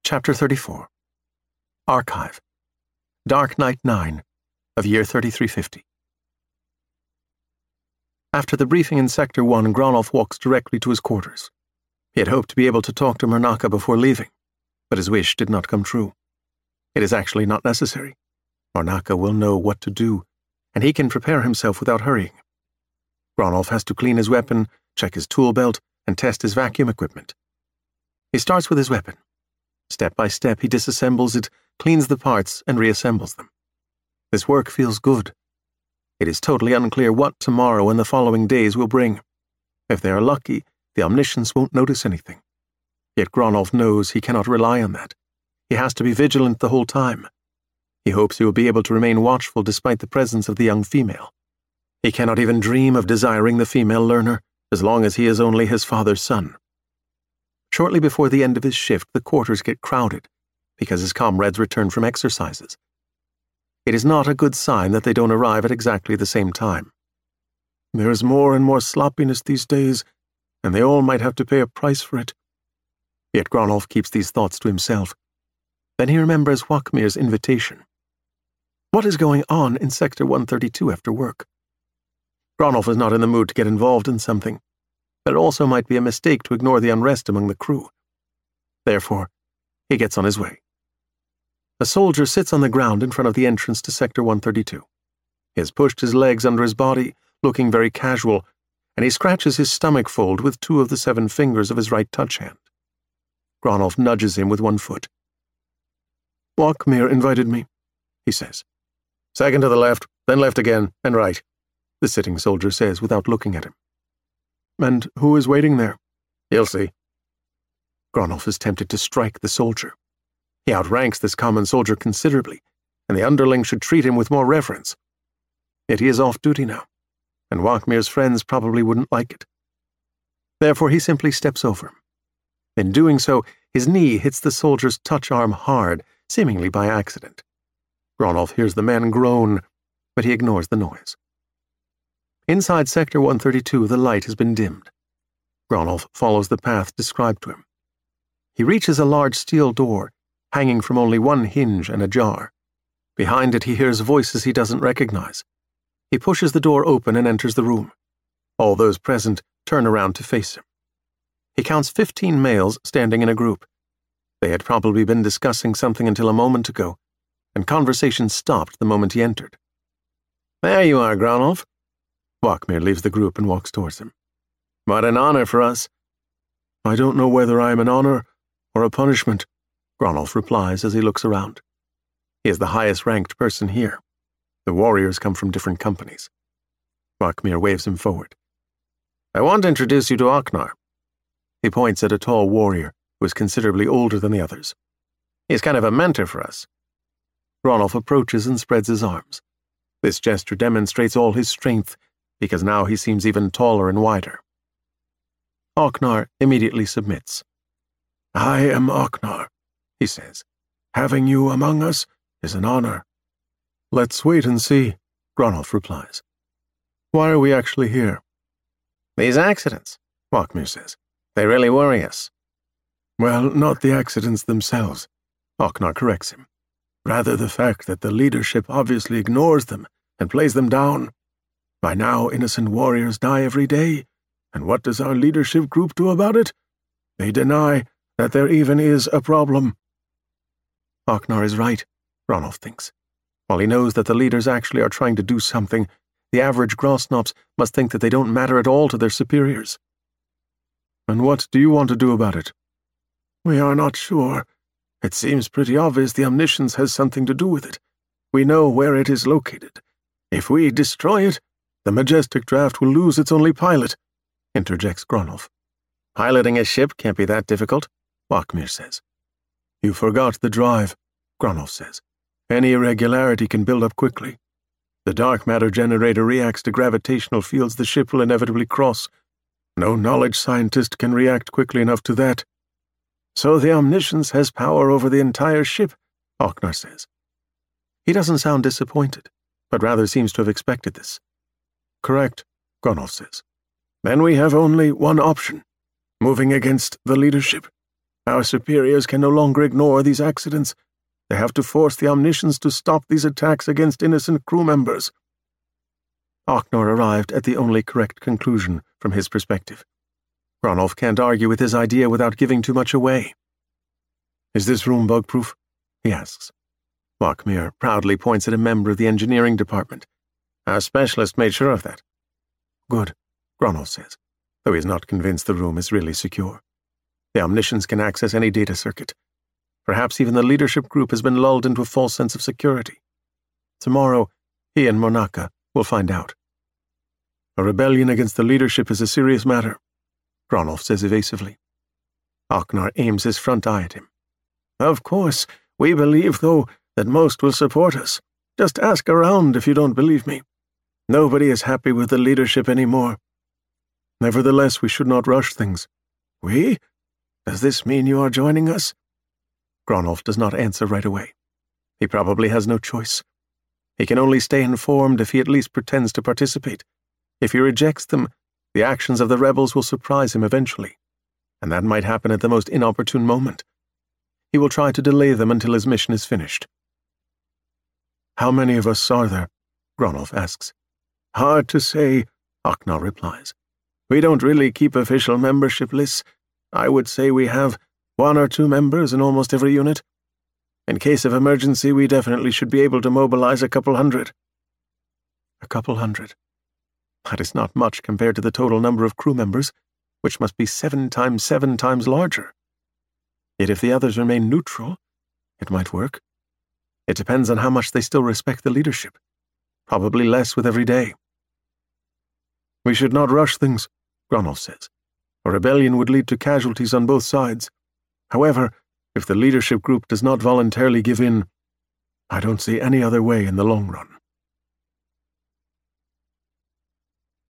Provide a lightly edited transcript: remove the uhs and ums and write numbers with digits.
Chapter 34. Archive. Dark Night 9 of year 3350. After the briefing in Sector 1, Gronolf walks directly to his quarters. He had hoped to be able to talk to Mernaka before leaving, but his wish did not come true. It is actually not necessary. Mernaka will know what to do, and he can prepare himself without hurrying. Gronolf has to clean his weapon, check his tool belt, and test his vacuum equipment. He starts with his weapon. Step by step, he disassembles it, cleans the parts, and reassembles them. This work feels good. It is totally unclear what tomorrow and the following days will bring. If they are lucky, the Omniscience won't notice anything. Yet Gronolf knows he cannot rely on that. He has to be vigilant the whole time. He hopes he will be able to remain watchful despite the presence of the young female. He cannot even dream of desiring the female learner, as long as he is only his father's son. Shortly before the end of his shift, the quarters get crowded, because his comrades return from exercises. It is not a good sign that they don't arrive at exactly the same time. There is more and more sloppiness these days, and they all might have to pay a price for it. Yet Gronolf keeps these thoughts to himself. Then he remembers Wakmir's invitation. What is going on in Sector 132 after work? Gronolf is not in the mood to get involved in something, but it also might be a mistake to ignore the unrest among the crew. Therefore, he gets on his way. A soldier sits on the ground in front of the entrance to Sector 132. He has pushed his legs under his body, looking very casual, and he scratches his stomach fold with 2 of the 7 fingers of his right touch hand. Gronolf nudges him with one foot. "Wakmir invited me," he says. "Second to the left, then left again, and right," the sitting soldier says without looking at him. "And who is waiting there?" "You'll see." Gronolf is tempted to strike the soldier. He outranks this common soldier considerably, and the underling should treat him with more reverence. Yet he is off duty now, and Wakmir's friends probably wouldn't like it. Therefore he simply steps over him. In doing so, his knee hits the soldier's touch arm hard, seemingly by accident. Gronolf hears the man groan, but he ignores the noise. Inside Sector 132, the light has been dimmed. Gronolf follows the path described to him. He reaches a large steel door, hanging from only one hinge and ajar. Behind it, he hears voices he doesn't recognize. He pushes the door open and enters the room. All those present turn around to face him. He counts 15 males standing in a group. They had probably been discussing something until a moment ago, and conversation stopped the moment he entered. "There you are, Gronolf." Wakmir leaves the group and walks towards him. "What an honor for us." "I don't know whether I am an honor or a punishment," Gronolf replies as he looks around. He is the highest-ranked person here. The warriors come from different companies. Wakmir waves him forward. "I want to introduce you to Oknar." He points at a tall warrior who is considerably older than the others. "He's kind of a mentor for us." Gronolf approaches and spreads his arms. This gesture demonstrates all his strength, because now he seems even taller and wider. Oknar immediately submits. "I am Oknar," he says. "Having you among us is an honor." "Let's wait and see," Gronolf replies. "Why are we actually here?" "These accidents," Wakmir says. "They really worry us." "Well, not the accidents themselves," Oknar corrects him. "Rather the fact that the leadership obviously ignores them and plays them down. By now, innocent warriors die every day, and what does our leadership group do about it? They deny that there even is a problem." Oknar is right, Gronolf thinks. While he knows that the leaders actually are trying to do something, the average Grosnops must think that they don't matter at all to their superiors. "And what do you want to do about it?" "We are not sure. It seems pretty obvious the Omniscience has something to do with it. We know where it is located. If we destroy it, the Majestic Draft will lose its only pilot," interjects Gronolf. "Piloting a ship can't be that difficult," Wakmir says. "You forgot the drive," Gronolf says. "Any irregularity can build up quickly. The dark matter generator reacts to gravitational fields the ship will inevitably cross. No knowledge scientist can react quickly enough to that." "So the Omniscience has power over the entire ship," Oknar says. He doesn't sound disappointed, but rather seems to have expected this. "Correct," Gronolf says. "Then we have only one option, moving against the leadership. Our superiors can no longer ignore these accidents. They have to force the Omniscients to stop these attacks against innocent crew members. Oknar arrived at the only correct conclusion from his perspective. Gronolf can't argue with his idea without giving too much away. "Is this room bug-proof?" he asks. Lockmere proudly points at a member of the engineering department. "Our specialist made sure of that." "Good," Gronolf says, though he is not convinced the room is really secure. The Omniscients can access any data circuit. Perhaps even the leadership group has been lulled into a false sense of security. Tomorrow, he and Mornaka will find out. "A rebellion against the leadership is a serious matter," Gronolf says evasively. Oknar aims his front eye at him. "Of course, we believe, though, that most will support us. Just ask around if you don't believe me. Nobody is happy with the leadership anymore. Nevertheless, we should not rush things." "We? Does this mean you are joining us?" Gronolf does not answer right away. He probably has no choice. He can only stay informed if he at least pretends to participate. If he rejects them, the actions of the rebels will surprise him eventually, and that might happen at the most inopportune moment. He will try to delay them until his mission is finished. "How many of us are there?" Gronolf asks. "Hard to say," Oknar replies. "We don't really keep official membership lists. I would say we have 1 or 2 members in almost every unit. In case of emergency, we definitely should be able to mobilize a couple hundred." A couple hundred. That is not much compared to the total number of crew members, which must be 7 times 7 times larger. Yet if the others remain neutral, it might work. It depends on how much they still respect the leadership. Probably less with every day. "We should not rush things," Gronolf says. "A rebellion would lead to casualties on both sides. However, if the leadership group does not voluntarily give in, I don't see any other way in the long run."